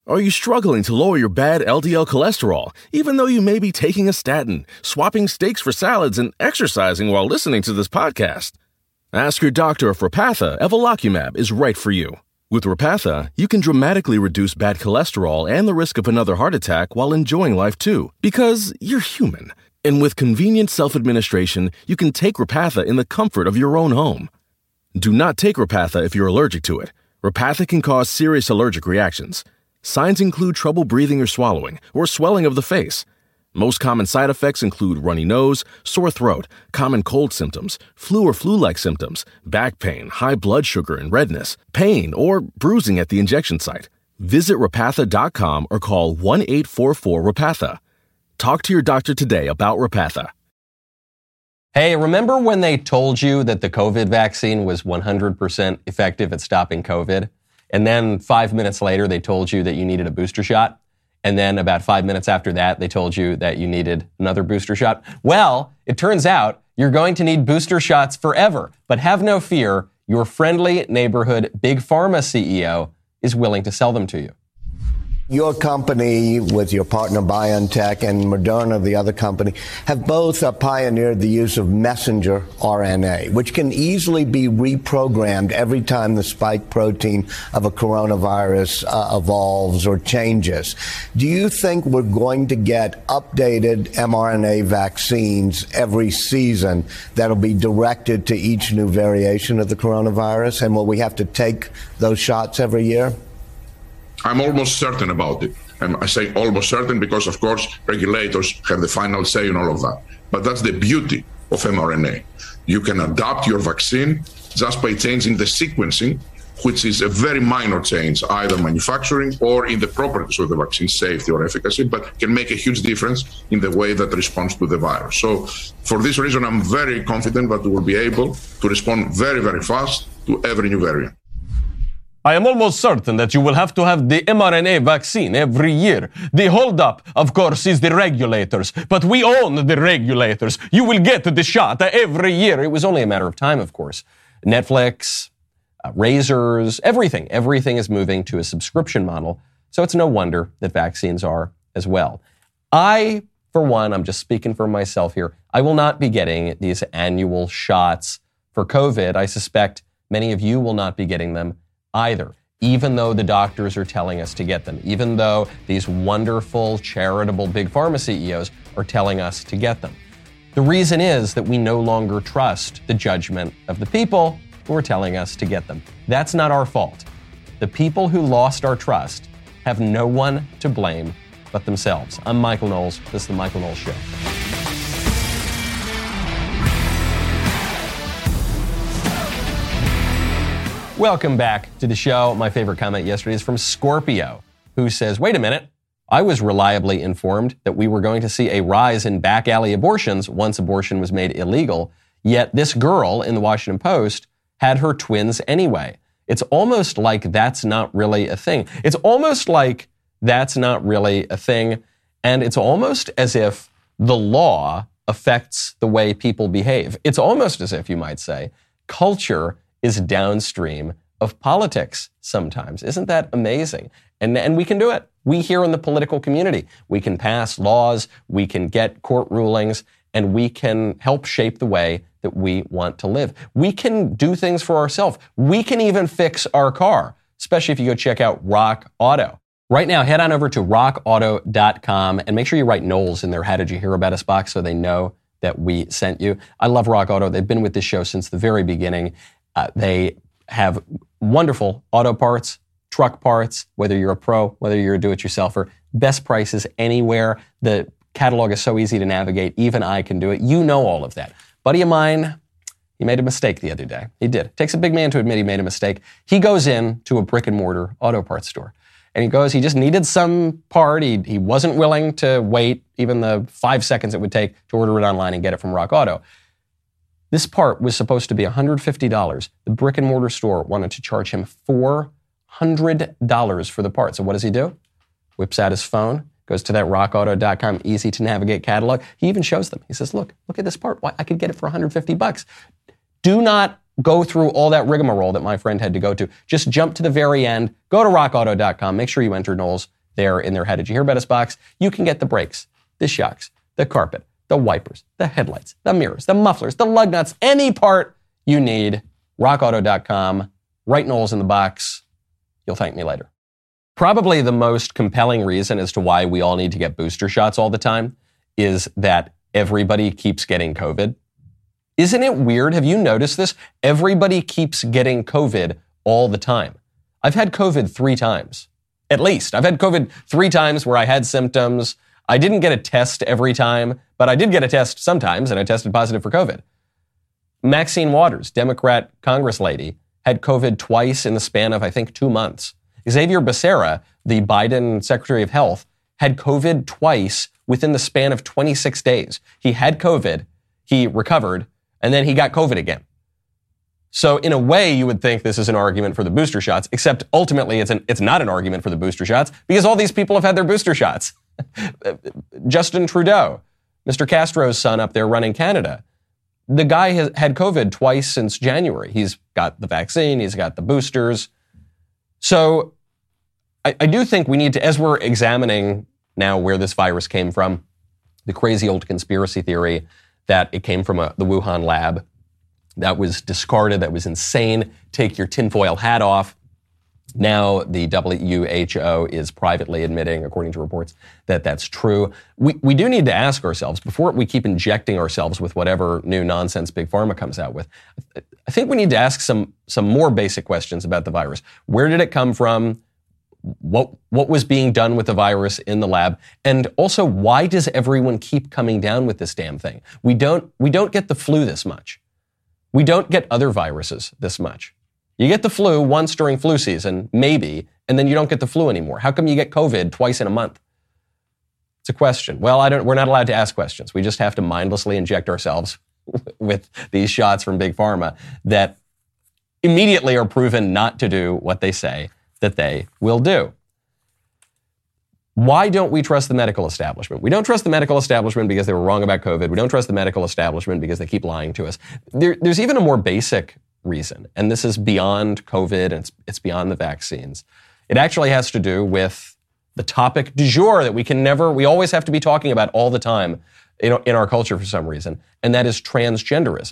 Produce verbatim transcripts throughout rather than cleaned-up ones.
Are you struggling to lower your bad L D L cholesterol, even though you may be taking a statin, swapping steaks for salads, and exercising while listening to this podcast? Ask your doctor if Repatha Evolocumab is right for you. With Repatha, you can dramatically reduce bad cholesterol and the risk of another heart attack while enjoying life too, because you're human. And with convenient self-administration, you can take Repatha in the comfort of your own home. Do not take Repatha if you're allergic to it. Repatha can cause serious allergic reactions. Signs include trouble breathing or swallowing, or swelling of the face. Most common side effects include runny nose, sore throat, common cold symptoms, flu or flu-like symptoms, back pain, high blood sugar and redness, pain, or bruising at the injection site. Visit Repatha dot com or call one eight four four Repatha. Talk to your doctor today about Repatha. Hey, remember when they told you that the COVID vaccine was one hundred percent effective at stopping COVID? And then five minutes later, they told you that you needed a booster shot. And then about five minutes after that, they told you that you needed another booster shot. Well, it turns out you're going to need booster shots forever. But have no fear, your friendly neighborhood Big Pharma C E O is willing to sell them to you. Your company, with your partner BioNTech and Moderna, the other company, have both uh, pioneered the use of messenger R N A, which can easily be reprogrammed every time the spike protein of a coronavirus uh, evolves or changes. Do you think we're going to get updated mRNA vaccines every season that'll be directed to each new variation of the coronavirus? And will we have to take those shots every year? I'm almost certain about it. And I say almost certain because, of course, regulators have the final say in all of that. But that's the beauty of mRNA. You can adapt your vaccine just by changing the sequencing, which is a very minor change, either manufacturing or in the properties of the vaccine, safety or efficacy, but can make a huge difference in the way that responds to the virus. So for this reason, I'm very confident that we will be able to respond very, very fast to every new variant. I am almost certain that you will have to have the mRNA vaccine every year. The holdup, of course, is the regulators, but we own the regulators. You will get the shot every year. It was only a matter of time, of course. Netflix, uh, razors, everything, everything is moving to a subscription model, so it's no wonder that vaccines are as well. I, for one, I'm just speaking for myself here, I will not be getting these annual shots for COVID. I suspect many of you will not be getting them either, even though the doctors are telling us to get them, even though these wonderful, charitable Big Pharma C E Os are telling us to get them. The reason is that we no longer trust the judgment of the people who are telling us to get them. That's not our fault. The people who lost our trust have no one to blame but themselves. I'm Michael Knowles. This is The Michael Knowles Show. Welcome back to the show. My favorite comment yesterday is from Scorpio, who says, wait a minute, I was reliably informed that we were going to see a rise in back alley abortions once abortion was made illegal, yet this girl in the Washington Post had her twins anyway. It's almost like that's not really a thing. It's almost like that's not really a thing, and it's almost as if the law affects the way people behave. It's almost as if, you might say, culture is downstream of politics sometimes. Isn't that amazing? And, and we can do it. We here in the political community, we can pass laws, we can get court rulings, and we can help shape the way that we want to live. We can do things for ourselves. We can even fix our car, especially if you go check out Rock Auto. Right now, head on over to rock auto dot com and make sure you write Knowles in their How Did You Hear About Us box so they know that we sent you. I love Rock Auto. They've been with this show since the very beginning. Uh, they have wonderful auto parts, truck parts, whether you're a pro, whether you're a do-it-yourselfer, best prices anywhere. The catalog is so easy to navigate. Even I can do it. You know all of that. Buddy of mine, he made a mistake the other day. He did. It takes a big man to admit he made a mistake. He goes in to a brick-and-mortar auto parts store. And he goes, he just needed some part. He, he wasn't willing to wait even the five seconds it would take to order it online and get it from Rock Auto. This part was supposed to be one hundred fifty dollars. The brick and mortar store wanted to charge him four hundred dollars for the part. So what does he do? Whips out his phone, goes to that rock auto dot com easy to navigate catalog. He even shows them. He says, look, look at this part. Why, I could get it for one hundred fifty bucks. Do not go through all that rigmarole that my friend had to go to. Just jump to the very end, go to rock auto dot com, make sure you enter Knowles there in their How Did You Hear About Us box, you can get the brakes, the shocks, the carpet, the wipers, the headlights, the mirrors, the mufflers, the lug nuts, any part you need. rock auto dot com. Write Knowles in the box. You'll thank me later. Probably the most compelling reason as to why we all need to get booster shots all the time is that everybody keeps getting COVID. Isn't it weird? Have you noticed this? Everybody keeps getting COVID all the time. I've had COVID three times, at least. I've had COVID three times where I had symptoms. I didn't get a test every time, but I did get a test sometimes, and I tested positive for COVID. Maxine Waters, Democrat Congress lady, had COVID twice in the span of, I think, two months. Xavier Becerra, the Biden Secretary of Health, had COVID twice within the span of twenty-six days. He had COVID, he recovered, and then he got COVID again. So in a way, you would think this is an argument for the booster shots, except ultimately it's an, it's not an argument for the booster shots because all these people have had their booster shots. Justin Trudeau, Mister Castro's son up there running Canada, the guy has had COVID twice since January. He's got the vaccine, he's got the boosters. So I, I do think we need to, as we're examining now where this virus came from, the crazy old conspiracy theory that it came from a, the Wuhan lab, that was discarded, that was insane. Take your tinfoil hat off. Now the W H O is privately admitting, according to reports, that that's true. We we do need to ask ourselves, before we keep injecting ourselves with whatever new nonsense Big Pharma comes out with, I think we need to ask some some more basic questions about the virus. Where did it come from? What what was being done with the virus in the lab? And also, why does everyone keep coming down with this damn thing? We don't we don't get the flu this much. We don't get other viruses this much. You get the flu once during flu season, maybe, and then you don't get the flu anymore. How come you get COVID twice in a month? It's a question. Well, I don't, we're not allowed to ask questions. We just have to mindlessly inject ourselves with these shots from Big Pharma that immediately are proven not to do what they say that they will do. Why don't we trust the medical establishment? We don't trust the medical establishment because they were wrong about COVID. We don't trust the medical establishment because they keep lying to us. There, there's even a more basic reason, and this is beyond COVID and it's, it's beyond the vaccines. It actually has to do with the topic du jour that we can never, we always have to be talking about all the time in, in our culture for some reason, and that is transgenderism.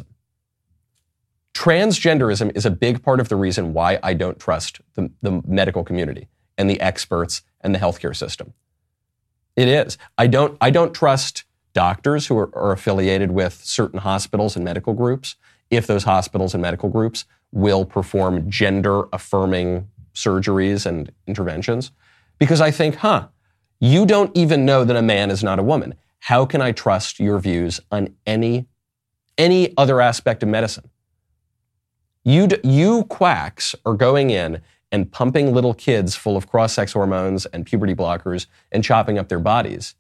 Transgenderism is a big part of the reason why I don't trust the, the medical community and the experts and the healthcare system. It is. I don't, I don't trust doctors who are, are affiliated with certain hospitals and medical groups if those hospitals and medical groups will perform gender-affirming surgeries and interventions. Because I think, huh, you don't even know that a man is not a woman. How can I trust your views on any, any other aspect of medicine? You, you quacks are going in and pumping little kids full of cross-sex hormones and puberty blockers and chopping up their bodies.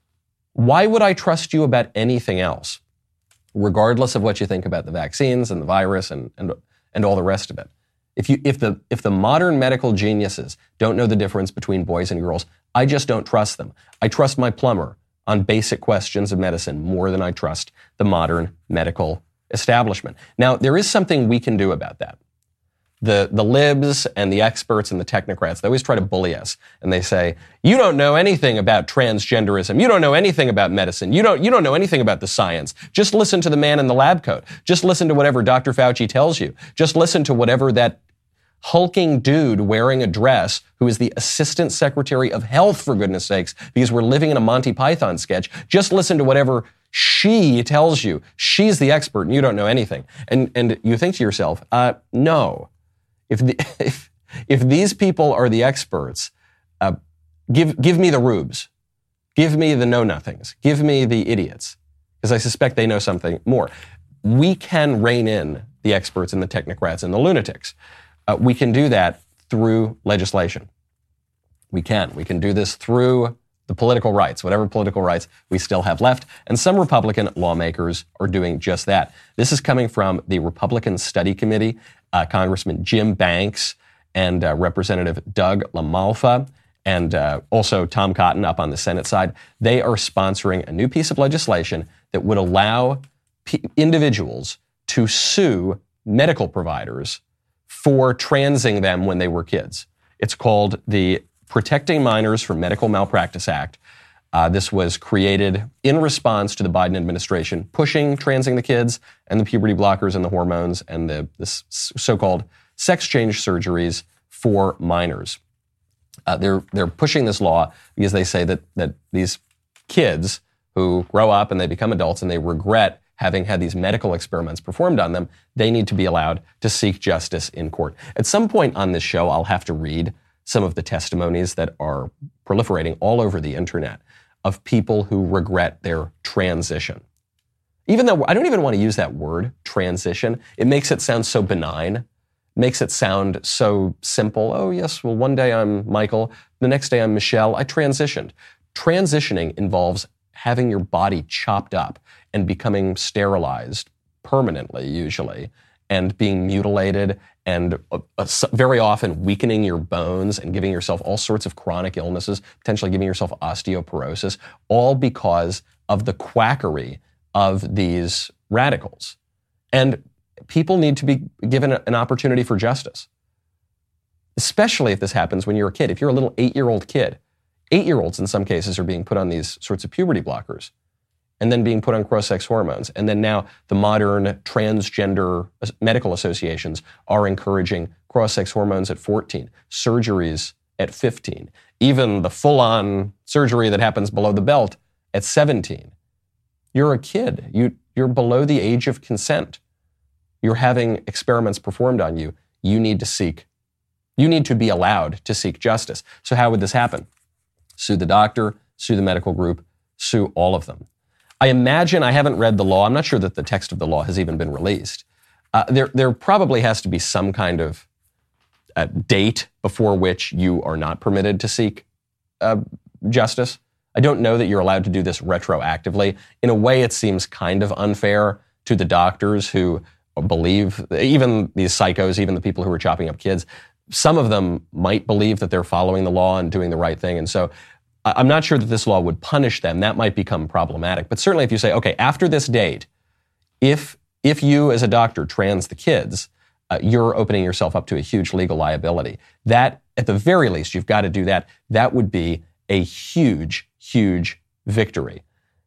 Why would I trust you about anything else, regardless of what you think about the vaccines and the virus and, and, and all the rest of it? If you, if the, if the modern medical geniuses don't know the difference between boys and girls, I just don't trust them. I trust my plumber on basic questions of medicine more than I trust the modern medical establishment. Now, there is something we can do about that. The, the libs and the experts and the technocrats, they always try to bully us. And they say, you don't know anything about transgenderism. You don't know anything about medicine. You don't, you don't know anything about the science. Just listen to the man in the lab coat. Just listen to whatever Doctor Fauci tells you. Just listen to whatever that hulking dude wearing a dress who is the Assistant Secretary of Health, for goodness sakes, because we're living in a Monty Python sketch. Just listen to whatever she tells you. She's the expert and you don't know anything. And, and you think to yourself, uh, no. If, the, if if these people are the experts, uh, give give me the rubes, give me the know-nothings, give me the idiots, because I suspect they know something more. We can rein in the experts and the technocrats and the lunatics. Uh, we can do that through legislation. We can. We can do this through the political rights, whatever political rights we still have left. And some Republican lawmakers are doing just that. This is coming from the Republican Study Committee. Uh, Congressman Jim Banks and uh, Representative Doug LaMalfa and uh, also Tom Cotton up on the Senate side. They are sponsoring a new piece of legislation that would allow p- individuals to sue medical providers for transing them when they were kids. It's called the Protecting Minors from Medical Malpractice Act. Uh, this was created in response to the Biden administration pushing transing the kids and the puberty blockers and the hormones and the, the so-called sex change surgeries for minors. Uh, they're they're pushing this law because they say that that these kids who grow up and they become adults and they regret having had these medical experiments performed on them, they need to be allowed to seek justice in court. At some point on this show, I'll have to read some of the testimonies that are proliferating all over the internet of people who regret their transition. Even though I don't even want to use that word, transition, it makes it sound so benign, makes it sound so simple. Oh yes, well one day I'm Michael, the next day I'm Michelle, I transitioned. Transitioning involves having your body chopped up and becoming sterilized permanently, usually, and being mutilated and uh, uh, very often weakening your bones and giving yourself all sorts of chronic illnesses, potentially giving yourself osteoporosis, all because of the quackery of these radicals. And people need to be given a, an opportunity for justice, especially if this happens when you're a kid. If you're a little eight-year-old kid, eight-year-olds in some cases are being put on these sorts of puberty blockers and then being put on cross-sex hormones. And then now the modern transgender medical associations are encouraging cross-sex hormones at fourteen, surgeries at fifteen, even the full-on surgery that happens below the belt at seventeen. You're a kid. You, you're below the age of consent. You're having experiments performed on you. You need to seek, you need to be allowed to seek justice. So how would this happen? Sue the doctor, sue the medical group, sue all of them. I imagine, I haven't read the law, I'm not sure that the text of the law has even been released. Uh, there, there probably has to be some kind of uh, date before which you are not permitted to seek uh, justice. I don't know that you're allowed to do this retroactively. In a way, it seems kind of unfair to the doctors who believe, even these psychos, even the people who are chopping up kids, some of them might believe that they're following the law and doing the right thing. And so I'm not sure that this law would punish them. That might become problematic. But certainly if you say, okay, after this date, if if you as a doctor trans the kids, uh, you're opening yourself up to a huge legal liability. That, at the very least, you've got to do that. That would be a huge, huge victory.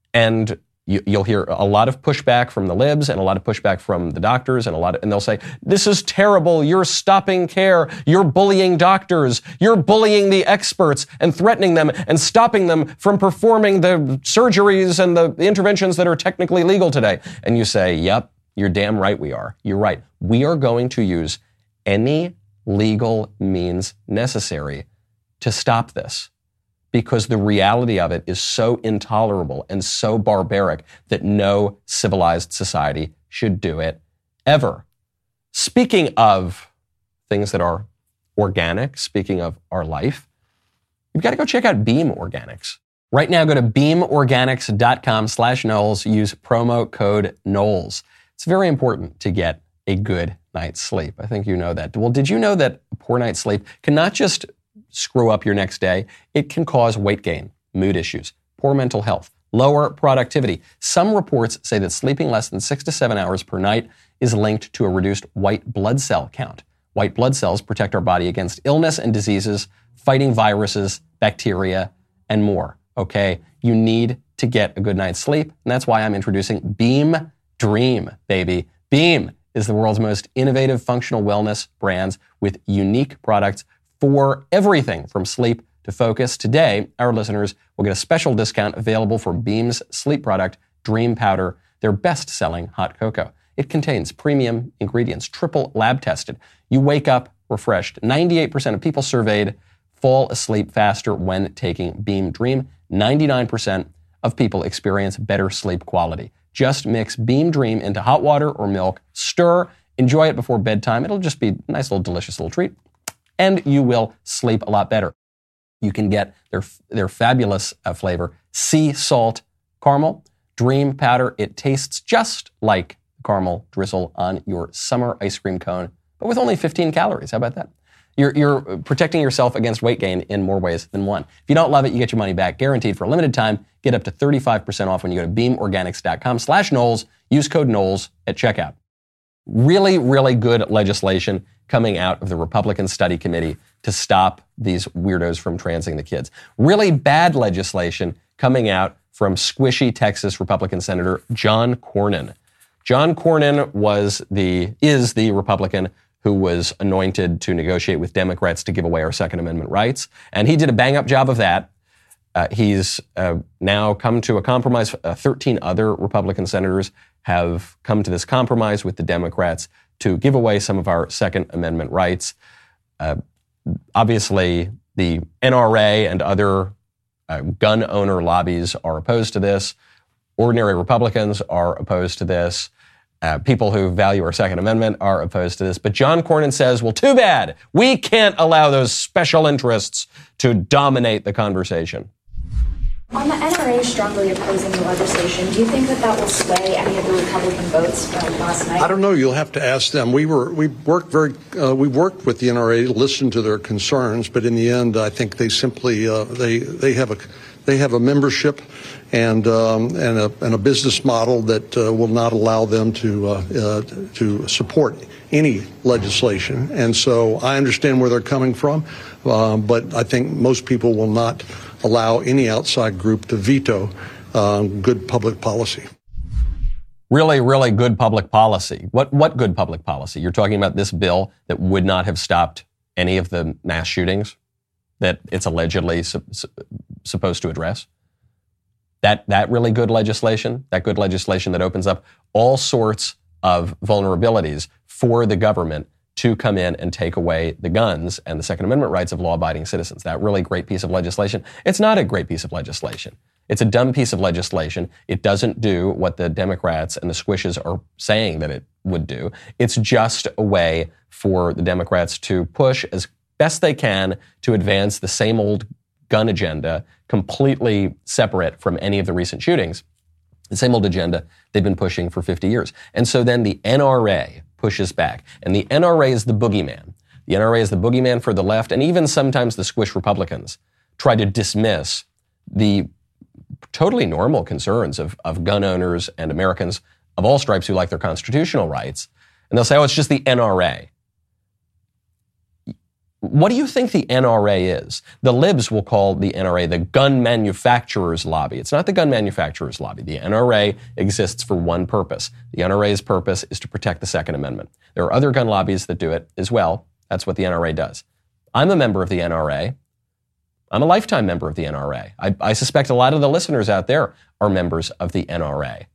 And you, you'll hear a lot of pushback from the libs and a lot of pushback from the doctors and a lot of, and they'll say, this is terrible. You're stopping care. You're bullying doctors. You're bullying the experts and threatening them and stopping them from performing the surgeries and the, the interventions that are technically legal today. And you say, yep, you're damn right we are. You're right. We are going to use any legal means necessary to stop this, because the reality of it is so intolerable and so barbaric that no civilized society should do it ever. Speaking of things that are organic, speaking of our life, you've got to go check out Beam Organics. Right now, go to beamorganics.com slash Knowles. Use promo code Knowles. It's very important to get a good night's sleep. I think you know that. Well, did you know that a poor night's sleep can not just screw up your next day, it can cause weight gain, mood issues, poor mental health, lower productivity. Some reports say that sleeping less than six to seven hours per night is linked to a reduced white blood cell count. White blood cells protect our body against illness and diseases, fighting viruses, bacteria, and more. Okay? You need to get a good night's sleep, and that's why I'm introducing Beam Dream, baby. Beam is the world's most innovative functional wellness brands with unique products for everything from sleep to focus. Today, our listeners will get a special discount available for Beam's sleep product, Dream Powder, their best-selling hot cocoa. It contains premium ingredients, triple lab tested. You wake up refreshed. ninety-eight percent of people surveyed fall asleep faster when taking Beam Dream. ninety-nine percent of people experience better sleep quality. Just mix Beam Dream into hot water or milk, stir, enjoy it before bedtime. It'll just be a nice little delicious little treat. And you will sleep a lot better. You can get their, their fabulous uh, flavor, sea salt caramel, Dream Powder. It tastes just like caramel drizzle on your summer ice cream cone, but with only fifteen calories. How about that? You're, you're protecting yourself against weight gain in more ways than one. If you don't love it, you get your money back, guaranteed for a limited time. Get up to thirty-five percent off when you go to beamorganics.com slash Knowles. Use code Knowles at checkout. Really, really good legislation coming out of the Republican Study Committee to stop these weirdos from transing the kids. Really bad legislation coming out from squishy Texas Republican Senator John Cornyn. John Cornyn was the is the Republican who was anointed to negotiate with Democrats to give away our Second Amendment rights, and he did a bang-up job of that. Uh, he's uh, now come to a compromise. Uh, thirteen other Republican senators have come to this compromise with the Democrats to give away some of our Second Amendment rights. Uh, obviously, the N R A and other uh, gun owner lobbies are opposed to this. Ordinary Republicans are opposed to this. Uh, people who value our Second Amendment are opposed to this. But John Cornyn says, well, too bad. We can't allow those special interests to dominate the conversation. On the N R A strongly opposing the legislation, do you think that that will sway any of the Republican votes from last night? I don't know. You'll have to ask them. We were we worked very uh, we worked with the N R A to listen to their concerns, but in the end, I think they simply uh, they they have a they have a membership and um, and a and a business model that uh, will not allow them to uh, uh, to support any legislation. And so I understand where they're coming from, uh, but I think most people will not allow any outside group to veto uh, good public policy. Really, really good public policy. What what good public policy? You're talking about this bill that would not have stopped any of the mass shootings that it's allegedly su- su- supposed to address? That that really good legislation? That good legislation that opens up all sorts of vulnerabilities for the government to come in and take away the guns and the Second Amendment rights of law-abiding citizens. That really great piece of legislation. It's not a great piece of legislation. It's a dumb piece of legislation. It doesn't do what the Democrats and the squishes are saying that it would do. It's just a way for the Democrats to push as best they can to advance the same old gun agenda, completely separate from any of the recent shootings. The same old agenda they've been pushing for fifty years. And so then the N R A pushes back. And the N R A is the boogeyman. The N R A is the boogeyman for the left, and even sometimes the squish Republicans try to dismiss the totally normal concerns of, of gun owners and Americans of all stripes who like their constitutional rights. And they'll say, oh, it's just the N R A. What do you think the N R A is? The libs will call the N R A the gun manufacturers lobby. It's not the gun manufacturers lobby. The N R A exists for one purpose. The N R A's purpose is to protect the Second Amendment. There are other gun lobbies that do it as well. That's what the N R A does. I'm a member of the N R A. I'm a lifetime member of the N R A. I, I suspect a lot of the listeners out there are members of the N R A.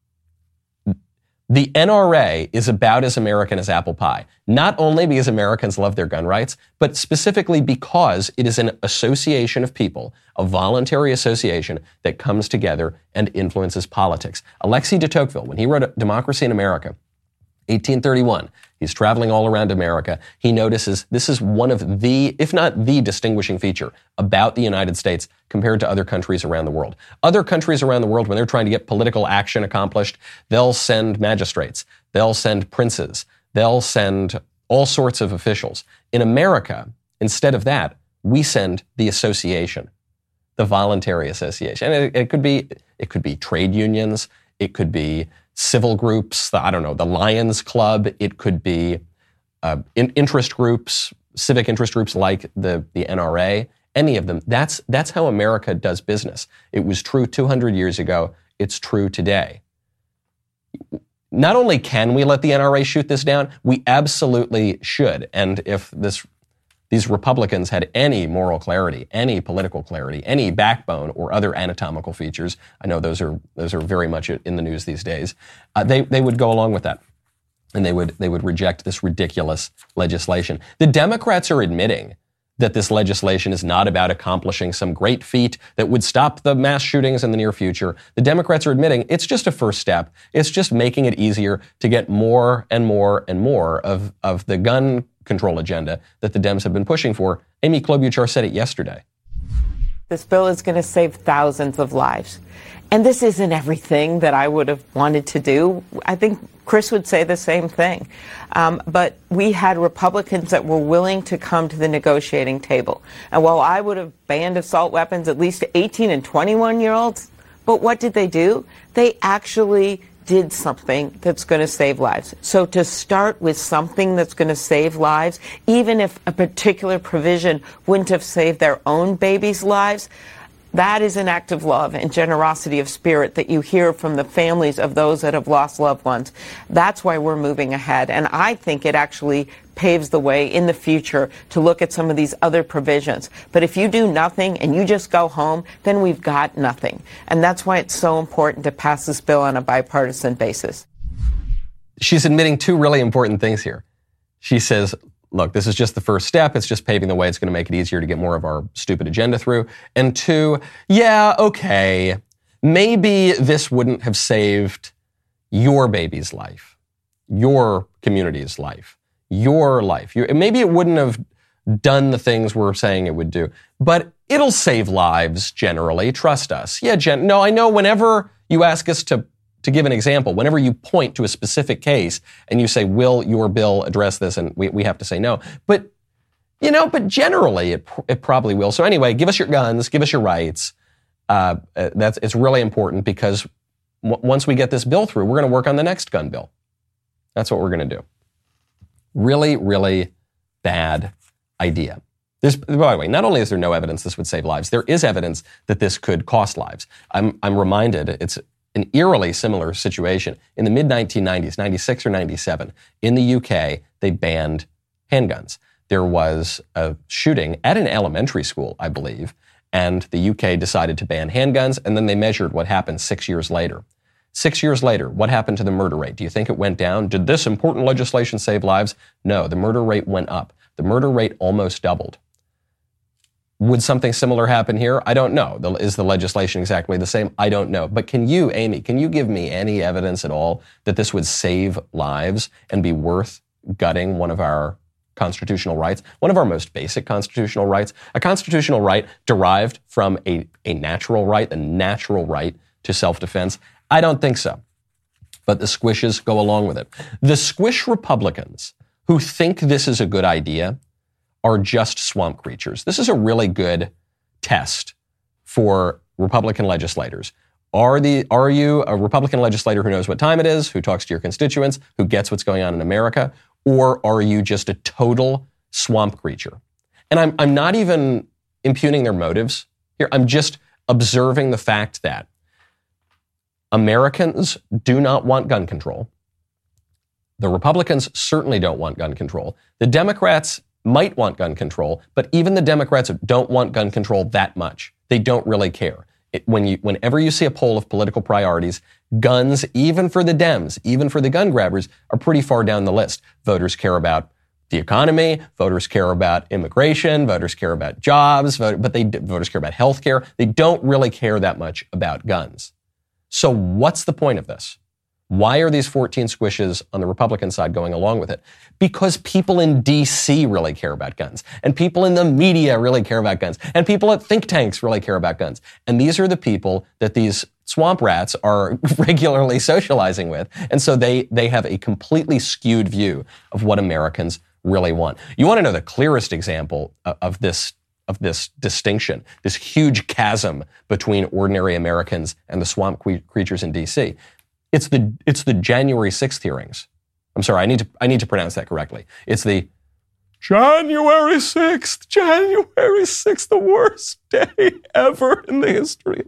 The N R A is about as American as apple pie, not only because Americans love their gun rights, but specifically because it is an association of people, a voluntary association that comes together and influences politics. Alexis de Tocqueville, when he wrote Democracy in America, eighteen thirty-one, he's traveling all around America. He notices this is one of the, if not the distinguishing feature about the United States compared to other countries around the world. Other countries around the world, when they're trying to get political action accomplished, they'll send magistrates, they'll send princes, they'll send all sorts of officials. In America, instead of that, we send the association, the voluntary association. And it, it could be, it could be trade unions, it could be civil groups, the, I don't know, the Lions Club. It could be uh, in, interest groups, civic interest groups like the, the N R A, any of them. That's, that's how America does business. It was true two hundred years ago. It's true today. Not only can we let the N R A shoot this down, we absolutely should. And if this these Republicans had any moral clarity, any political clarity, any backbone or other anatomical features, I know those are those are very much in the news these days, uh, they they would go along with that. And they would they would reject this ridiculous legislation. The Democrats are admitting that this legislation is not about accomplishing some great feat that would stop the mass shootings in the near future. The Democrats are admitting it's just a first step. It's just making it easier to get more and more and more of, of the gun control agenda that the Dems have been pushing for. Amy Klobuchar said it yesterday. This bill is going to save thousands of lives. And this isn't everything that I would have wanted to do. I think Chris would say the same thing. Um, but we had Republicans that were willing to come to the negotiating table. And while I would have banned assault weapons, at least eighteen and twenty-one year olds, but what did they do? They actually did something that's going to save lives. So to start with something that's going to save lives, even if a particular provision wouldn't have saved their own babies' lives, that is an act of love and generosity of spirit that you hear from the families of those that have lost loved ones. That's why we're moving ahead. And I think it actually paves the way in the future to look at some of these other provisions. But if you do nothing and you just go home, then we've got nothing. And that's why it's so important to pass this bill on a bipartisan basis. She's admitting two really important things here. She says, look, this is just the first step. It's just paving the way. It's going to make it easier to get more of our stupid agenda through. And two, yeah, okay, maybe this wouldn't have saved your baby's life, your community's life, your life. You, maybe it wouldn't have done the things we're saying it would do, but it'll save lives generally. Trust us. Yeah, Jen. No, I know whenever you ask us to To give an example, whenever you point to a specific case and you say, will your bill address this? And we, we have to say no. But, you know, but generally it, it probably will. So anyway, give us your guns, give us your rights. Uh, that's, it's really important because w- once we get this bill through, we're going to work on the next gun bill. That's what we're going to do. Really, really bad idea. There's, by the way, not only is there no evidence this would save lives, there is evidence that this could cost lives. I'm, I'm reminded it's an eerily similar situation. In the mid nineteen nineties, ninety-six or ninety-seven, in the U K, they banned handguns. There was a shooting at an elementary school, I believe, and the U K decided to ban handguns, and then they measured what happened six years later. Six years later, what happened to the murder rate? Do you think it went down? Did this important legislation save lives? No, the murder rate went up. The murder rate almost doubled. Would something similar happen here? I don't know. Is the legislation exactly the same? I don't know. But can you, Amy, can you give me any evidence at all that this would save lives and be worth gutting one of our constitutional rights, one of our most basic constitutional rights, a constitutional right derived from a, a natural right, the natural right to self-defense? I don't think so. But the squishes go along with it. The squish Republicans who think this is a good idea are just swamp creatures. This is a really good test for Republican legislators. Are the are you a Republican legislator who knows what time it is, who talks to your constituents, who gets what's going on in America, or are you just a total swamp creature? And I'm I'm not even impugning their motives here. I'm just observing the fact that Americans do not want gun control. The Republicans certainly don't want gun control. The Democrats might want gun control, but even the Democrats don't want gun control that much. They don't really care. It, when you, whenever you see a poll of political priorities, guns, even for the Dems, even for the gun grabbers, are pretty far down the list. Voters care about the economy, voters care about immigration, voters care about jobs, vote, but they voters care about health care. They don't really care that much about guns. So what's the point of this? Why are these fourteen squishes on the Republican side going along with it? Because people in D C really care about guns, and people in the media really care about guns, and people at think tanks really care about guns. And these are the people that these swamp rats are regularly socializing with. And so they, they have a completely skewed view of what Americans really want. You want to know the clearest example of this of this distinction, this huge chasm between ordinary Americans and the swamp que- creatures in D C? It's the it's the January sixth hearings. I'm sorry, I need to I need to pronounce that correctly. It's the January sixth, January sixth, the worst day ever in the history.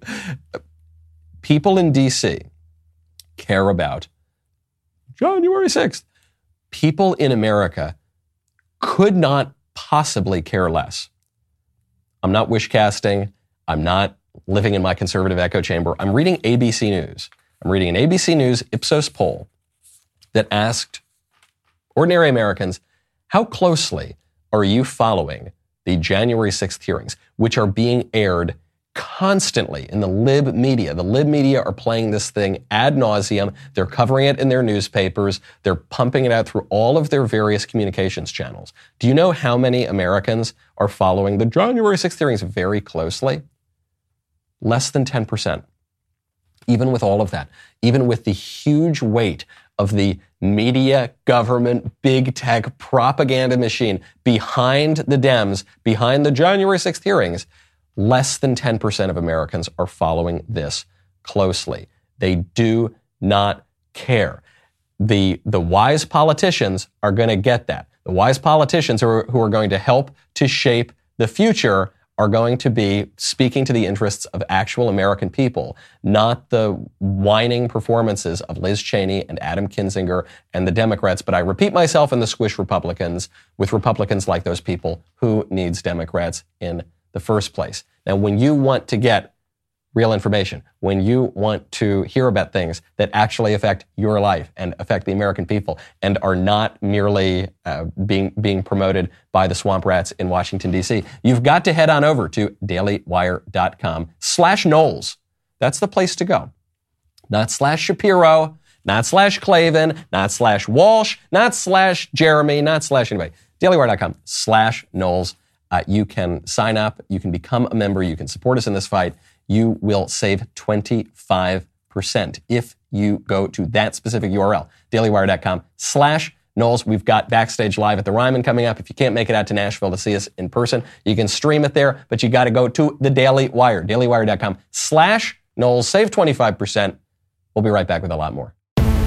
People in D C care about January sixth. People in America could not possibly care less. I'm not wish casting. I'm not living in my conservative echo chamber. I'm reading A B C News. I'm reading an A B C News Ipsos poll that asked ordinary Americans, how closely are you following the January sixth hearings, which are being aired constantly in the lib media? The lib media are playing this thing ad nauseum. They're covering it in their newspapers. They're pumping it out through all of their various communications channels. Do you know how many Americans are following the January sixth hearings very closely? Less than ten percent. Even with all of that, even with the huge weight of the media, government, big tech propaganda machine behind the Dems, behind the January sixth hearings, less than ten percent of Americans are following this closely. They do not care. The, the wise politicians are going to get that. The wise politicians who are, who are going to help to shape the future are going to be speaking to the interests of actual American people, not the whining performances of Liz Cheney and Adam Kinzinger and the Democrats. But I repeat myself in the squish Republicans with Republicans like those people. Who needs Democrats in the first place? Now, when you want to get real information, when you want to hear about things that actually affect your life and affect the American people and are not merely uh, being being promoted by the swamp rats in Washington, D C, you've got to head on over to dailywire.com slash Knowles. That's the place to go. Not slash Shapiro, not slash Clavin, not slash Walsh, not slash Jeremy, not slash anybody. dailywire.com slash Knowles. Uh, you can sign up. You can become a member. You can support us in this fight. You will save twenty-five percent if you go to that specific U R L, dailywire.com slash Knowles. We've got Backstage Live at the Ryman coming up. If you can't make it out to Nashville to see us in person, you can stream it there, but you got to go to the Daily Wire, dailywire.com slash Knowles. Save twenty-five percent. We'll be right back with a lot more.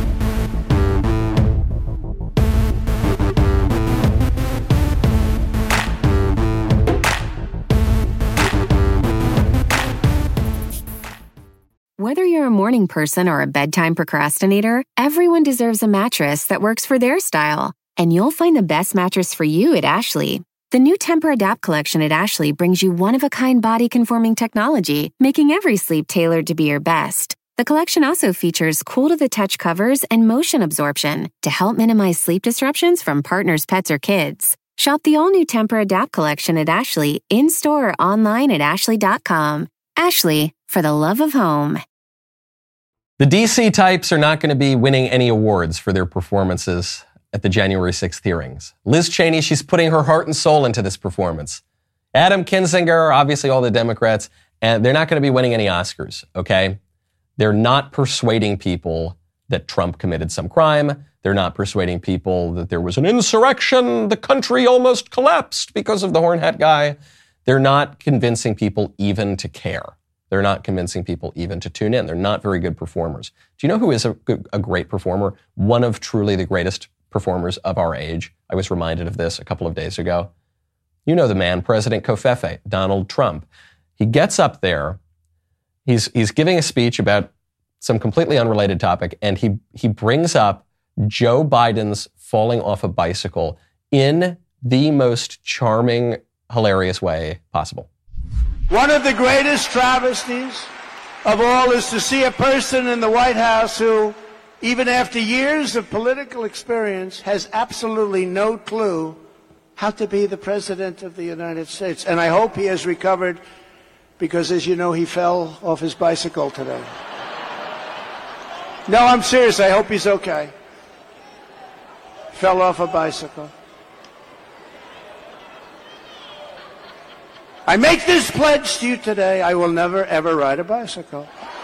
Whether you're a morning person or a bedtime procrastinator, everyone deserves a mattress that works for their style. And you'll find the best mattress for you at Ashley. The new Tempur-Adapt collection at Ashley brings you one-of-a-kind body-conforming technology, making every sleep tailored to be your best. The collection also features cool-to-the-touch covers and motion absorption to help minimize sleep disruptions from partners, pets, or kids. Shop the all-new Tempur-Adapt collection at Ashley, in-store or online at ashley dot com. Ashley, for the love of home. The D C types are not going to be winning any awards for their performances at the January sixth hearings. Liz Cheney, she's putting her heart and soul into this performance. Adam Kinzinger, obviously all the Democrats, and they're not going to be winning any Oscars, okay? They're not persuading people that Trump committed some crime. They're not persuading people that there was an insurrection. The country almost collapsed because of the horn hat guy. They're not convincing people even to care. They're not convincing people even to tune in. They're not very good performers. Do you know who is a, a great performer? One of truly the greatest performers of our age. I was reminded of this a couple of days ago. You know the man, President Covfefe, Donald Trump. He gets up there. He's he's giving a speech about some completely unrelated topic, and he he brings up Joe Biden's falling off a bicycle in the most charming, hilarious way possible. One of the greatest travesties of all is to see a person in the White House who, even after years of political experience, has absolutely no clue how to be the President of the United States. And I hope he has recovered because, as you know, he fell off his bicycle today. No, I'm serious. I hope he's okay. Fell off a bicycle. I make this pledge to you today, I will never, ever ride a bicycle.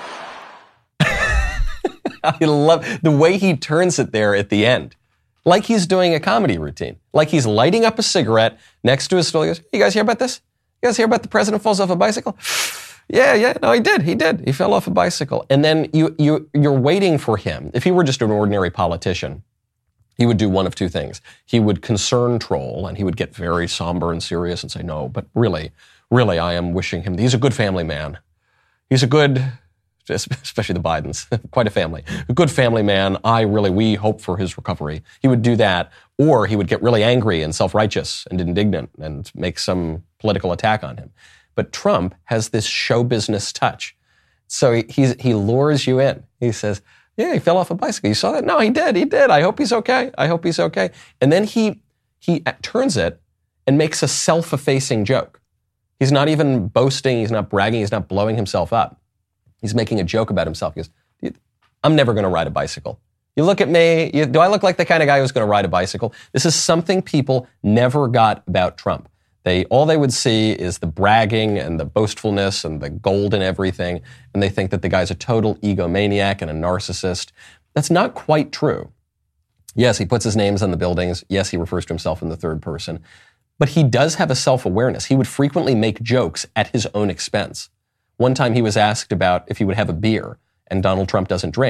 I love the way he turns it there at the end. Like he's doing a comedy routine. Like he's lighting up a cigarette next to his stool. He goes, you guys hear about this? You guys hear about the president falls off a bicycle? Yeah, yeah, no, he did. He did. He fell off a bicycle. And then you, you, you're waiting for him. If he were just an ordinary politician, he would do one of two things. He would concern troll, and he would get very somber and serious and say, no, but really, really, I am wishing him, he's a good family man. He's a good, especially the Bidens, quite a family, a good family man. I really, we hope for his recovery. He would do that, or he would get really angry and self-righteous and indignant and make some political attack on him. But Trump has this show business touch. So he, he's, he lures you in. He says, yeah, he fell off a bicycle. You saw that? No, he did. He did. I hope he's okay. I hope he's okay. And then he he turns it and makes a self-effacing joke. He's not even boasting. He's not bragging. He's not blowing himself up. He's making a joke about himself. He goes, I'm never going to ride a bicycle. You look at me. You, do I look like the kind of guy who's going to ride a bicycle? This is something people never got about Trump. They all they would see is the bragging and the boastfulness and the gold and everything, and they think that the guy's a total egomaniac and a narcissist. That's not quite true. Yes, he puts his names on the buildings. Yes, he refers to himself in the third person. But he does have a self-awareness. He would frequently make jokes at his own expense. One time he was asked about if he would have a beer, and Donald Trump doesn't drink.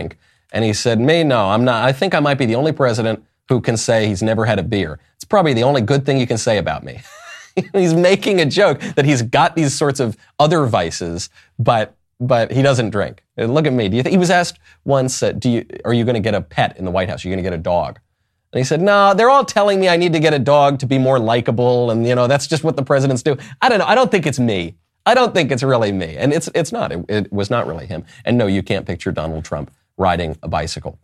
And he said, me, no, I'm not. I think I might be the only president who can say he's never had a beer. It's probably the only good thing you can say about me. He's making a joke that he's got these sorts of other vices, but but he doesn't drink. Look at me. Do you think he was asked once, uh, do you are you going to get a pet in the White House? Are you going to get a dog? And he said, no, they're all telling me I need to get a dog to be more likable, and you know that's just what the presidents do. I don't know. I don't think it's me. I don't think it's really me, and it's it's not. It, it was not really him. And no, you can't picture Donald Trump riding a bicycle.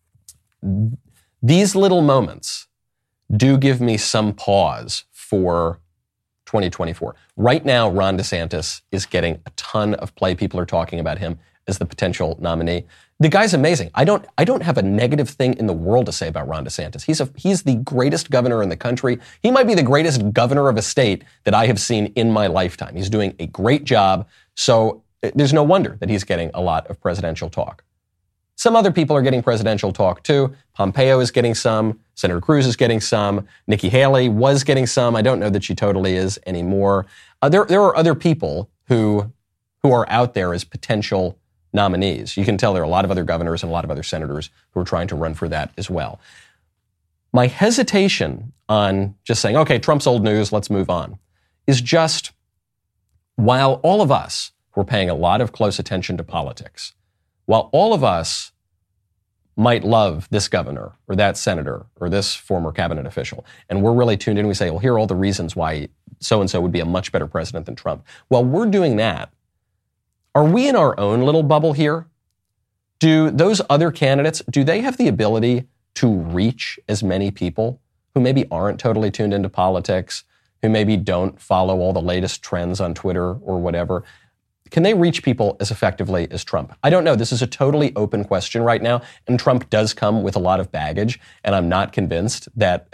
These little moments do give me some pause for twenty twenty-four. Right now, Ron DeSantis is getting a ton of play. People are talking about him as the potential nominee. The guy's amazing. I don't, I don't have a negative thing in the world to say about Ron DeSantis. He's a, he's the greatest governor in the country. He might be the greatest governor of a state that I have seen in my lifetime. He's doing a great job. So there's no wonder that he's getting a lot of presidential talk. Some other people are getting presidential talk too. Pompeo is getting some. Senator Cruz is getting some. Nikki Haley was getting some. I don't know that she totally is anymore. Uh, there, there are other people who, who are out there as potential nominees. You can tell there are a lot of other governors and a lot of other senators who are trying to run for that as well. My hesitation on just saying, okay, Trump's old news, let's move on, is just while all of us who are paying a lot of close attention to politics, while all of us might love this governor or that senator or this former cabinet official, and we're really tuned in, we say, well, here are all the reasons why so-and-so would be a much better president than Trump. While we're doing that, are we in our own little bubble here? Do those other candidates, do they have the ability to reach as many people who maybe aren't totally tuned into politics, who maybe don't follow all the latest trends on Twitter or whatever? Can they reach people as effectively as Trump? I don't know. This is a totally open question right now, and Trump does come with a lot of baggage, and I'm not convinced that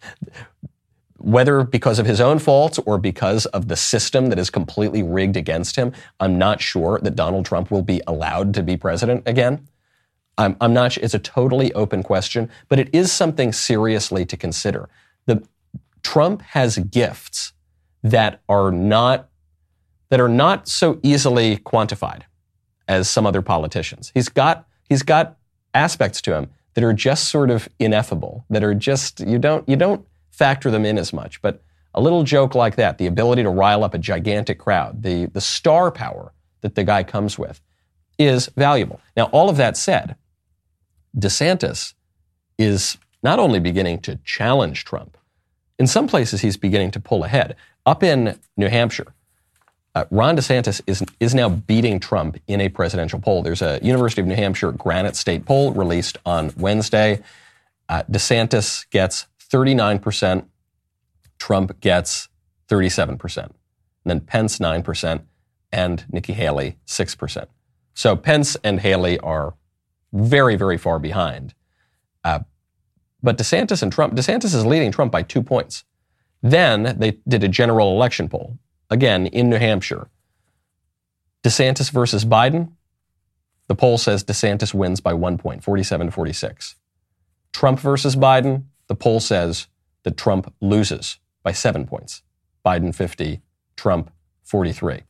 whether because of his own faults or because of the system that is completely rigged against him, I'm not sure that Donald Trump will be allowed to be president again. I'm, I'm not sure. It's a totally open question, but it is something seriously to consider. The, Trump has gifts that are not that are not so easily quantified as some other politicians. He's got he's got aspects to him that are just sort of ineffable, that are just you don't you don't factor them in as much. But a little joke like that, the ability to rile up a gigantic crowd, the the star power that the guy comes with, is valuable. Now, all of that said, DeSantis is not only beginning to challenge Trump, in some places he's beginning to pull ahead. Up in New Hampshire, Uh, Ron DeSantis is is now beating Trump in a presidential poll. There's a University of New Hampshire Granite State poll released on Wednesday. Uh, DeSantis gets thirty-nine percent. Trump gets thirty-seven percent. And then Pence nine percent and Nikki Haley six percent. So Pence and Haley are very, very far behind. Uh, but DeSantis and Trump, DeSantis is leading Trump by two points. Then they did a general election poll. Again, in New Hampshire, DeSantis versus Biden, the poll says DeSantis wins by one point, forty-seven to forty-six. Trump versus Biden, the poll says that Trump loses by seven points. Biden fifty, Trump forty-three.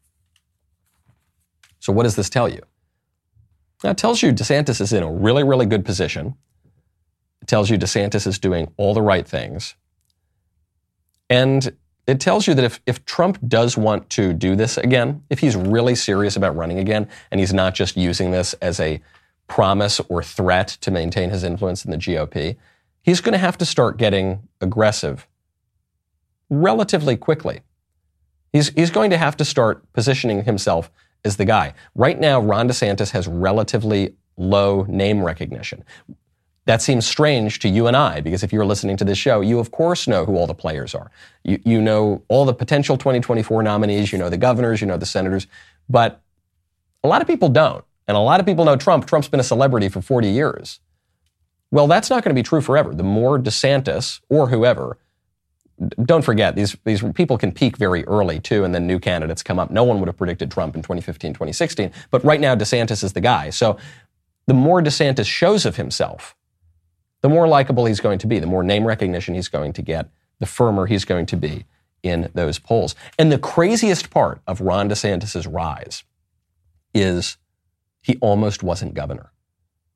So what does this tell you? Now, it tells you DeSantis is in a really, really good position. It tells you DeSantis is doing all the right things. And it tells you that if, if Trump does want to do this again, if he's really serious about running again, and he's not just using this as a promise or threat to maintain his influence in the G O P, he's going to have to start getting aggressive relatively quickly. He's, he's going to have to start positioning himself as the guy. Right now, Ron DeSantis has relatively low name recognition. That seems strange to you and I, because if you're listening to this show, you of course know who all the players are. You, you know all the potential twenty twenty-four nominees, you know the governors, you know the senators, but a lot of people don't. And a lot of people know Trump. Trump's been a celebrity for forty years. Well, that's not going to be true forever. The more DeSantis or whoever, don't forget, these, these people can peak very early too, and then new candidates come up. No one would have predicted Trump in twenty fifteen, twenty sixteen, but right now DeSantis is the guy. So the more DeSantis shows of himself, the more likable he's going to be, the more name recognition he's going to get, the firmer he's going to be in those polls. And the craziest part of Ron DeSantis' rise is he almost wasn't governor.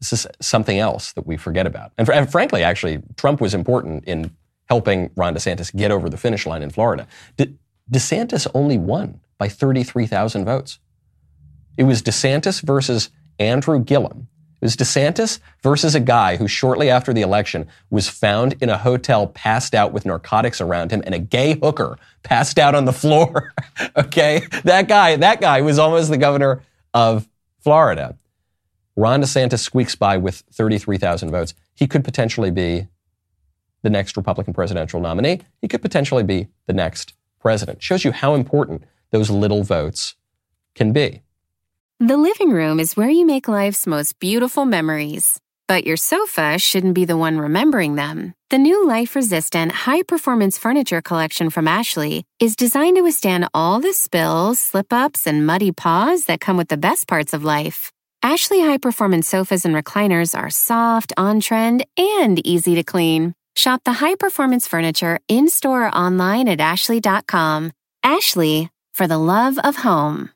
This is something else that we forget about. And, fr- and frankly, actually, Trump was important in helping Ron DeSantis get over the finish line in Florida. De- DeSantis only won by thirty-three thousand votes. It was DeSantis versus Andrew Gillum. It was DeSantis versus a guy who shortly after the election was found in a hotel passed out with narcotics around him and a gay hooker passed out on the floor. Okay? That guy, that guy was almost the governor of Florida. Ron DeSantis squeaks by with thirty-three thousand votes. He could potentially be the next Republican presidential nominee. He could potentially be the next president. Shows you how important those little votes can be. The living room is where you make life's most beautiful memories. But your sofa shouldn't be the one remembering them. The new life-resistant, high-performance furniture collection from Ashley is designed to withstand all the spills, slip-ups, and muddy paws that come with the best parts of life. Ashley high-performance sofas and recliners are soft, on-trend, and easy to clean. Shop the high-performance furniture in-store or online at ashley dot com. Ashley, for the love of home.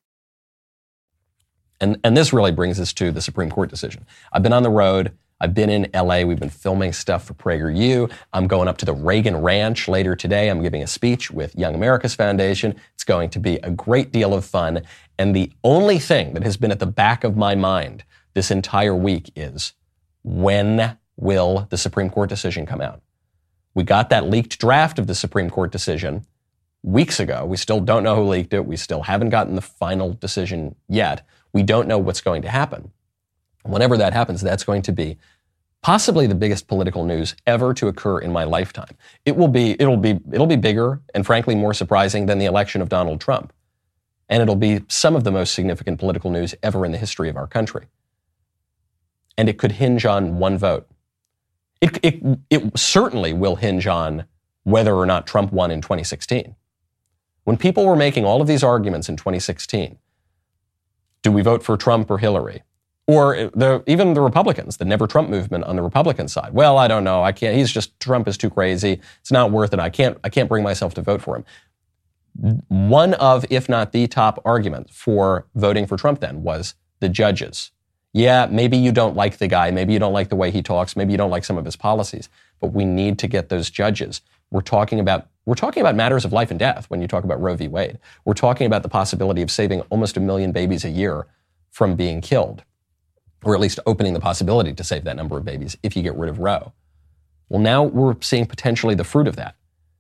And, and this really brings us to the Supreme Court decision. I've been on the road. I've been in L A. We've been filming stuff for PragerU. I'm going up to the Reagan Ranch later today. I'm giving a speech with Young America's Foundation. It's going to be a great deal of fun. And the only thing that has been at the back of my mind this entire week is, when will the Supreme Court decision come out? We got that leaked draft of the Supreme Court decision weeks ago. We still don't know who leaked it. We still haven't gotten the final decision yet. We don't know what's going to happen. Whenever that happens, that's going to be possibly the biggest political news ever to occur in my lifetime. It will be, it'll be, it'll be bigger and frankly more surprising than the election of Donald Trump. And it'll be some of the most significant political news ever in the history of our country. And it could hinge on one vote. It, it, it certainly will hinge on whether or not Trump won in twenty sixteen. When people were making all of these arguments in twenty sixteen, do we vote for Trump or Hillary? Or the, even the Republicans, the Never Trump movement on the Republican side. Well, I don't know. I can't. He's just, Trump is too crazy. It's not worth it. I can't, I can't bring myself to vote for him. One of, if not the top argument for voting for Trump then was the judges. Yeah, maybe you don't like the guy. Maybe you don't like the way he talks. Maybe you don't like some of his policies. But we need to get those judges. We're talking about, we're talking about matters of life and death when you talk about Roe v. Wade. We're talking about the possibility of saving almost a million babies a year from being killed, or at least opening the possibility to save that number of babies if you get rid of Roe. Well, now we're seeing potentially the fruit of that.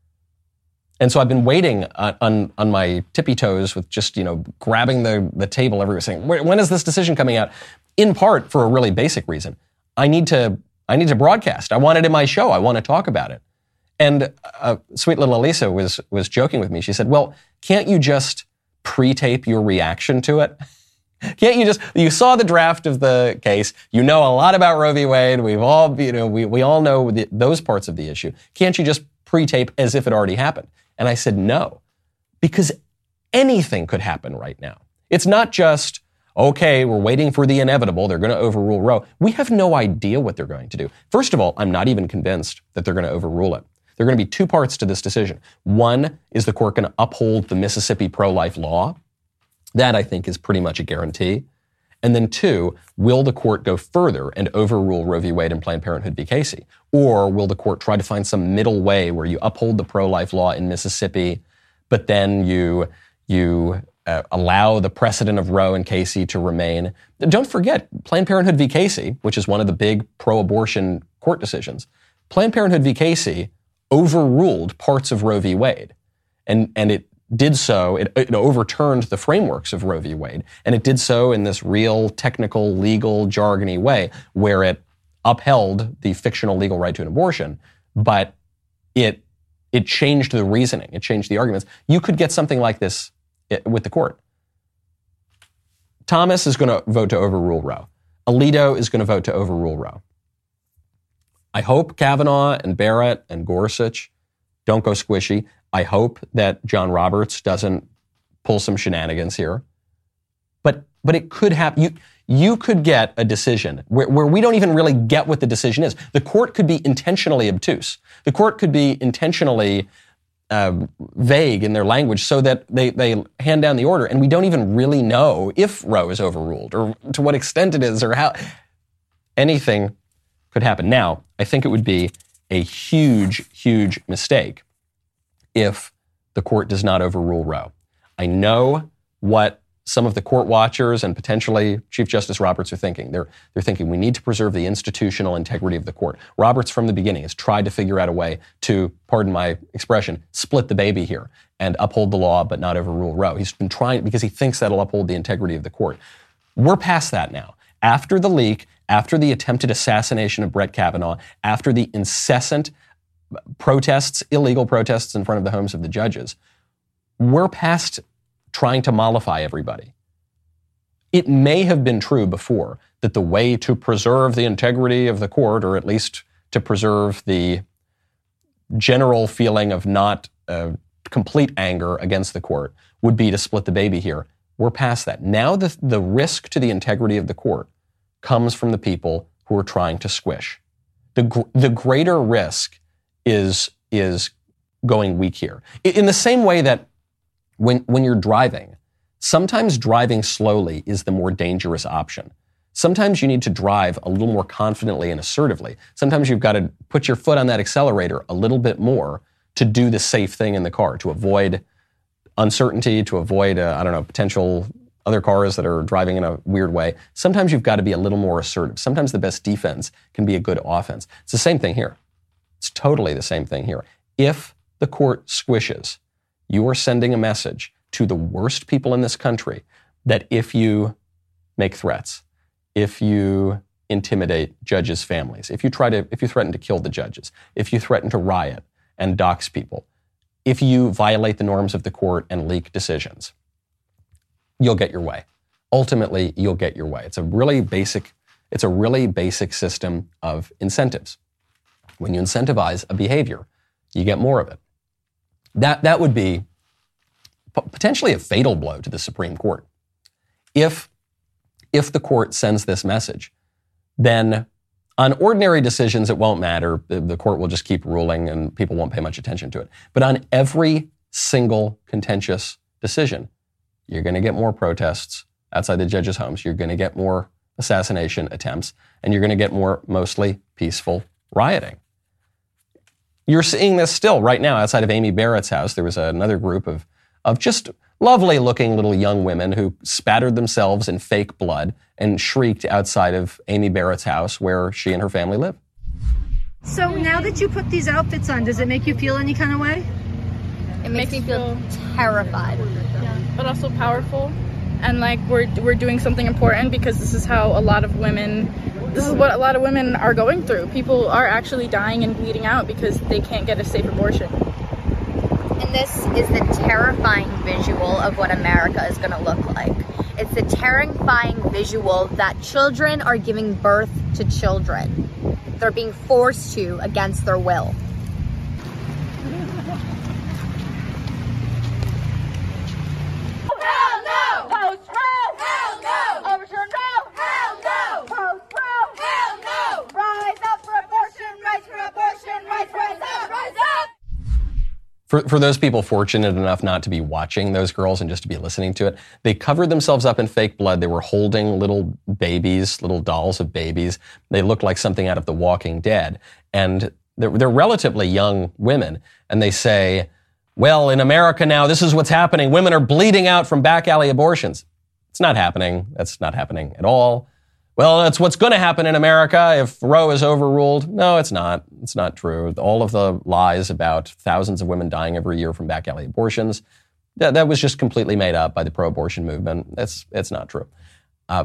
And so I've been waiting on, on, on my tippy toes with just, you know, grabbing the, the table everywhere saying, when is this decision coming out? In part for a really basic reason. I need to, I need to broadcast. I want it in my show. I want to talk about it. And uh, sweet little Elisa was, was joking with me. She said, well, can't you just pre-tape your reaction to it? Can't you just, you saw the draft of the case. You know a lot about Roe v. Wade. We've all, you know, we, we all know the, those parts of the issue. Can't you just pre-tape as if it already happened? And I said, no, because anything could happen right now. It's not just, okay, we're waiting for the inevitable. They're going to overrule Roe. We have no idea what they're going to do. First of all, I'm not even convinced that they're going to overrule it. There are going to be two parts to this decision. One, is the court going to uphold the Mississippi pro-life law? That, I think, is pretty much a guarantee. And then two, will the court go further and overrule Roe v. Wade and Planned Parenthood v. Casey? Or will the court try to find some middle way where you uphold the pro-life law in Mississippi, but then you, you uh, allow the precedent of Roe and Casey to remain? Don't forget, Planned Parenthood v. Casey, which is one of the big pro-abortion court decisions, Planned Parenthood v. Casey overruled parts of Roe v. Wade. And, and it did so, it, it overturned the frameworks of Roe v. Wade, and it did so in this real technical, legal, jargony way where it upheld the fictional legal right to an abortion, but it it changed the reasoning, it changed the arguments. You could get something like this with the court. Thomas is going to vote to overrule Roe. Alito is going to vote to overrule Roe. I hope Kavanaugh and Barrett and Gorsuch don't go squishy. I hope that John Roberts doesn't pull some shenanigans here. But but it could happen. You, you could get a decision where, where we don't even really get what the decision is. The court could be intentionally obtuse. The court could be intentionally uh, vague in their language so that they, they hand down the order and we don't even really know if Roe is overruled or to what extent it is or how. anything could happen. Now, I think it would be a huge, huge mistake if the court does not overrule Roe. I know what some of the court watchers and potentially Chief Justice Roberts are thinking. They're, they're thinking we need to preserve the institutional integrity of the court. Roberts, from the beginning, has tried to figure out a way to, pardon my expression, split the baby here and uphold the law but not overrule Roe. He's been trying because he thinks that'll uphold the integrity of the court. We're past that now. After the leak, after the attempted assassination of Brett Kavanaugh, after the incessant protests, illegal protests in front of the homes of the judges, we're past trying to mollify everybody. It may have been true before that the way to preserve the integrity of the court, or at least to preserve the general feeling of not uh, complete anger against the court, would be to split the baby here. We're past that. Now the, the risk to the integrity of the court comes from the people who are trying to squish. The, gr- the greater risk is, is going weak here. In the same way that When, when you're driving, sometimes driving slowly is the more dangerous option. Sometimes you need to drive a little more confidently and assertively. Sometimes you've got to put your foot on that accelerator a little bit more to do the safe thing in the car, to avoid uncertainty, to avoid, uh, I don't know, potential other cars that are driving in a weird way. Sometimes you've got to be a little more assertive. Sometimes the best defense can be a good offense. It's the same thing here. It's totally the same thing here. If the court squishes, you are sending a message to the worst people in this country that if you make threats, if you intimidate judges' families, if you try to, if you threaten to kill the judges, if you threaten to riot and dox people, if you violate the norms of the court and leak decisions, you'll get your way. Ultimately, you'll get your way. It's a really basic, it's a really basic system of incentives. When you incentivize a behavior, you get more of it. That that would be potentially a fatal blow to the Supreme Court. If, if the court sends this message, then on ordinary decisions, it won't matter. The, the court will just keep ruling and people won't pay much attention to it. But on every single contentious decision, you're going to get more protests outside the judges' homes. You're going to get more assassination attempts, and you're going to get more mostly peaceful rioting. You're seeing this still right now outside of Amy Barrett's house. There was another group of, of just lovely-looking little young women who spattered themselves in fake blood and shrieked outside of Amy Barrett's house where she and her family live. So now that you put these outfits on, does it make you feel any kind of way? It makes me feel terrified. Yeah, but also powerful. And like we're we're doing something important because this is how a lot of women, this is what a lot of women are going through. People are actually dying and bleeding out because they can't get a safe abortion. And this is the terrifying visual of what America is going to look like. It's the terrifying visual that children are giving birth to children. They're being forced to against their will. For, for those people fortunate enough not to be watching those girls and just to be listening to it, they covered themselves up in fake blood. They were holding little babies, little dolls of babies. They looked like something out of The Walking Dead. And they're, they're relatively young women. And they say, well, in America now, this is what's happening. Women are bleeding out from back alley abortions. It's not happening. That's not happening at all. Well, that's what's going to happen in America if Roe is overruled. No, it's not. It's not true. All of the lies about thousands of women dying every year from back alley abortions, that, that was just completely made up by the pro-abortion movement. That's, it's not true. Uh,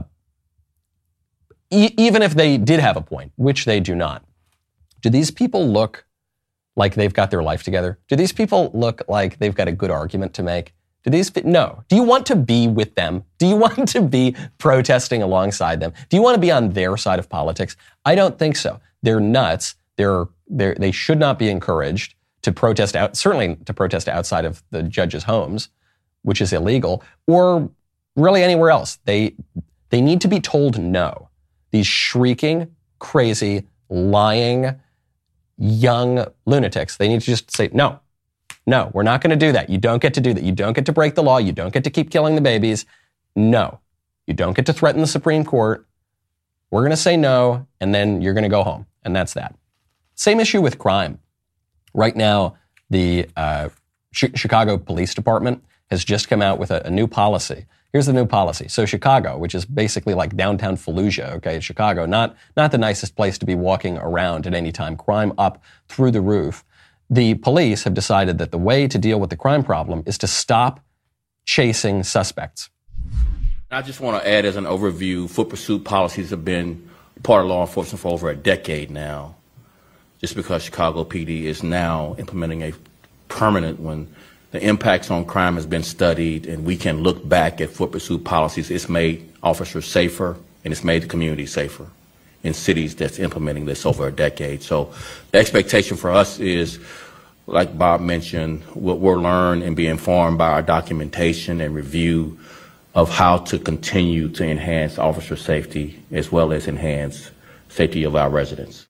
e- even if they did have a point, which they do not, do these people look like they've got their life together? Do these people look like they've got a good argument to make? Do these fit? No. Do you want to be with them? Do you want to be protesting alongside them? Do you want to be on their side of politics? I don't think so. They're nuts. They're, they're, they should not be encouraged to protest out, certainly to protest outside of the judges' homes, which is illegal, or really anywhere else. They, they need to be told no. These shrieking, crazy, lying, young lunatics, they need to just say, no. No, we're not going to do that. You don't get to do that. You don't get to break the law. You don't get to keep killing the babies. No, you don't get to threaten the Supreme Court. We're going to say no, and then you're going to go home. And that's that. Same issue with crime. Right now, the uh, Ch- Chicago Police Department has just come out with a, a new policy. Here's the new policy. So Chicago, which is basically like downtown Fallujah, okay, Chicago, not, not the nicest place to be walking around at any time, crime up through the roof. The police have decided that the way to deal with the crime problem is to stop chasing suspects. I just want to add as an overview, foot pursuit policies have been part of law enforcement for over a decade now. Just because Chicago P D is now implementing a permanent one, the impacts on crime has been studied, and we can look back at foot pursuit policies. It's made officers safer, and it's made the community safer in cities that's implementing this over a decade. So the expectation for us is, like Bob mentioned, we'll, we'll learn and be informed by our documentation and review of how to continue to enhance officer safety as well as enhance safety of our residents.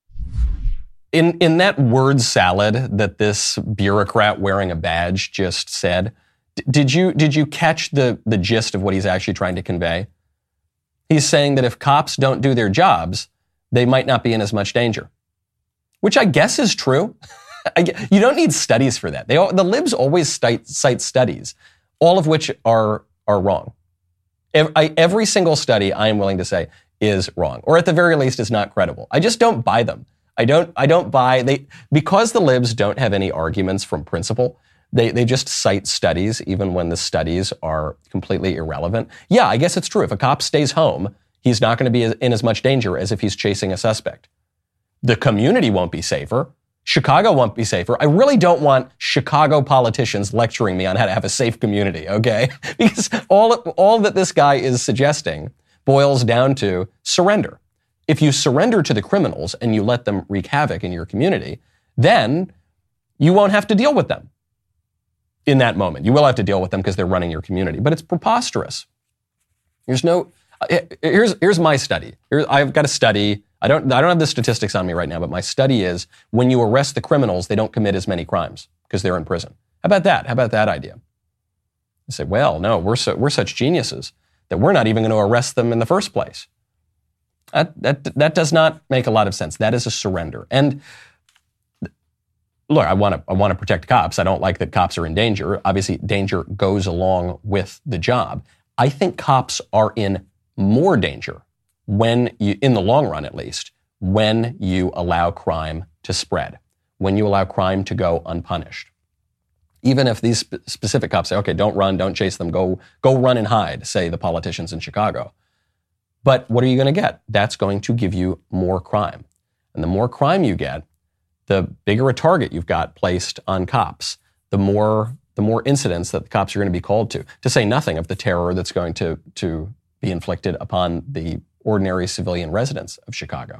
In in that word salad that this bureaucrat wearing a badge just said, d- did you did you catch the, the gist of what he's actually trying to convey? He's saying that if cops don't do their jobs, they might not be in as much danger, which I guess is true. You don't need studies for that. They all, the libs always cite, cite studies, all of which are are wrong. Every, I, every single study, I am willing to say, is wrong, or at the very least is not credible. I just don't buy them. I don't, I don't buy, they, because the libs don't have any arguments from principle, they, they just cite studies, even when the studies are completely irrelevant. Yeah, I guess it's true. If a cop stays home, he's not going to be in as much danger as if he's chasing a suspect. The community won't be safer. Chicago won't be safer. I really don't want Chicago politicians lecturing me on how to have a safe community, okay? Because all, all that this guy is suggesting boils down to surrender. If you surrender to the criminals and you let them wreak havoc in your community, then you won't have to deal with them in that moment. You will have to deal with them because they're running your community, but it's preposterous. There's no, here's, here's my study. Here's, I've got a study. I don't, I don't have the statistics on me right now, but my study is when you arrest the criminals, they don't commit as many crimes because they're in prison. How about that? How about that idea? I say, well, no, we're so, we're such geniuses that we're not even going to arrest them in the first place. That, that, that does not make a lot of sense. That is a surrender. And look, I want to, I want to protect cops. I don't like that cops are in danger. Obviously, danger goes along with the job. I think cops are in more danger when you, in the long run at least, when you allow crime to spread, when you allow crime to go unpunished. Even if these sp- specific cops say, okay, don't run, don't chase them, go, go run and hide, say the politicians in Chicago. But what are you going to get? That's going to give you more crime. And the more crime you get, the bigger a target you've got placed on cops, the more the more incidents that the cops are going to be called to, to say nothing of the terror that's going to, to be inflicted upon the ordinary civilian residents of Chicago.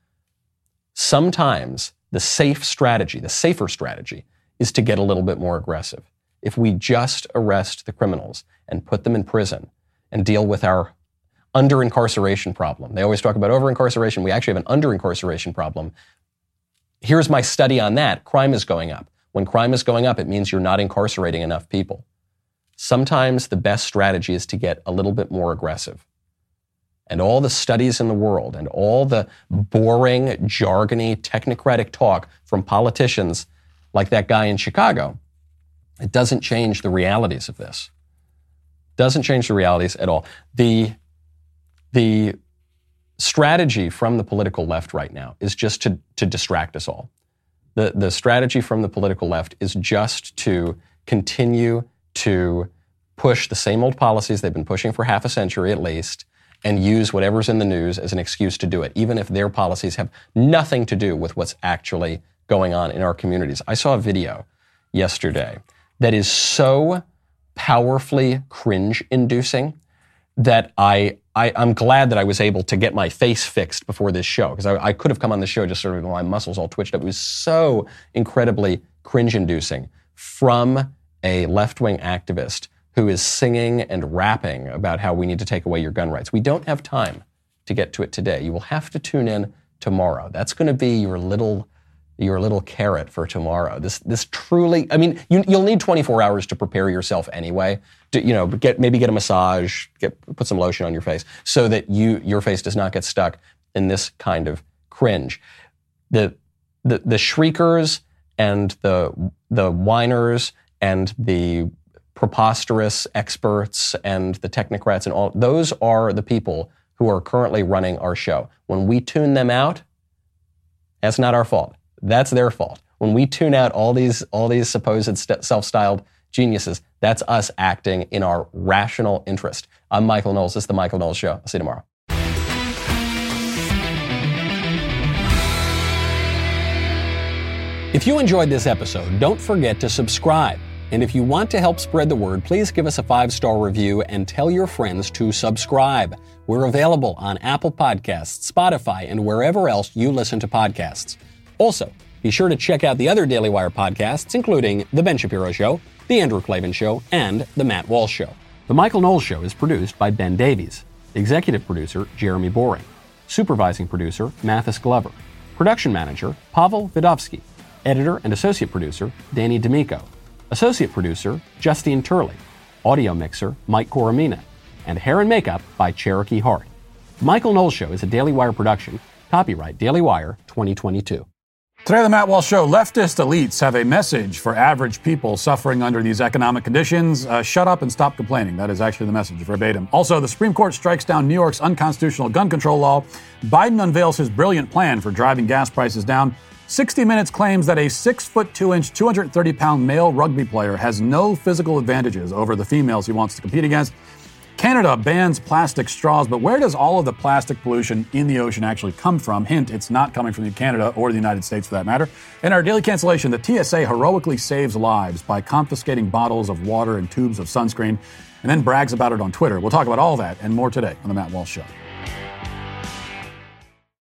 Sometimes the safe strategy, the safer strategy, is to get a little bit more aggressive. If we just arrest the criminals and put them in prison and deal with our under-incarceration problem. They always talk about over-incarceration. We actually have an under-incarceration problem. Here's my study on that. Crime is going up. When crime is going up, it means you're not incarcerating enough people. Sometimes the best strategy is to get a little bit more aggressive. And all the studies in the world and all the boring, jargony, technocratic talk from politicians like that guy in Chicago, it doesn't change the realities of this. Doesn't change the realities at all. The The strategy from the political left right now is just to, to distract us all. The, the strategy from the political left is just to continue to push the same old policies they've been pushing for half a century at least, and use whatever's in the news as an excuse to do it, even if their policies have nothing to do with what's actually going on in our communities. I saw a video yesterday that is so powerfully cringe-inducing that I, I, I'm glad that I was able to get my face fixed before this show, because I, I could have come on the show just sort of with my muscles all twitched up. It was so incredibly cringe-inducing from a left-wing activist who is singing and rapping about how we need to take away your gun rights. We don't have time to get to it today. You will have to tune in tomorrow. That's going to be your little your little carrot for tomorrow. This this truly, I mean, you, you'll need twenty-four hours to prepare yourself anyway. To, you know, get maybe get a massage, get put some lotion on your face so that you your face does not get stuck in this kind of cringe. The the, the shriekers and the the whiners and the preposterous experts and the technocrats and all, those are the people who are currently running our show. When we tune them out, that's not our fault. That's their fault. When we tune out all these all these supposed st- self-styled geniuses, that's us acting in our rational interest. I'm Michael Knowles. This is The Michael Knowles Show. I'll see you tomorrow. If you enjoyed this episode, don't forget to subscribe. And if you want to help spread the word, please give us a five-star review and tell your friends to subscribe. We're available on Apple Podcasts, Spotify, and wherever else you listen to podcasts. Also, be sure to check out the other Daily Wire podcasts, including The Ben Shapiro Show, The Andrew Klavan Show, and The Matt Walsh Show. The Michael Knowles Show is produced by Ben Davies. Executive producer, Jeremy Boring. Supervising producer, Mathis Glover. Production manager, Pavel Vidovsky. Editor and associate producer, Danny D'Amico. Associate producer, Justine Turley. Audio mixer, Mike Coromina. And hair and makeup by Cherokee Hart. Michael Knowles Show is a Daily Wire production. Copyright Daily Wire twenty twenty-two. Today on the Matt Walsh Show, leftist elites have a message for average people suffering under these economic conditions. Uh, shut up and stop complaining. That is actually the message, verbatim. Also, the Supreme Court strikes down New York's unconstitutional gun control law. Biden unveils his brilliant plan for driving gas prices down. sixty minutes claims that a six foot two inch, two hundred thirty pound male rugby player has no physical advantages over the females he wants to compete against. Canada bans plastic straws, but where does all of the plastic pollution in the ocean actually come from? Hint, it's not coming from Canada or the United States for that matter. In our daily cancellation, the T S A heroically saves lives by confiscating bottles of water and tubes of sunscreen and then brags about it on Twitter. We'll talk about all that and more today on The Matt Walsh Show.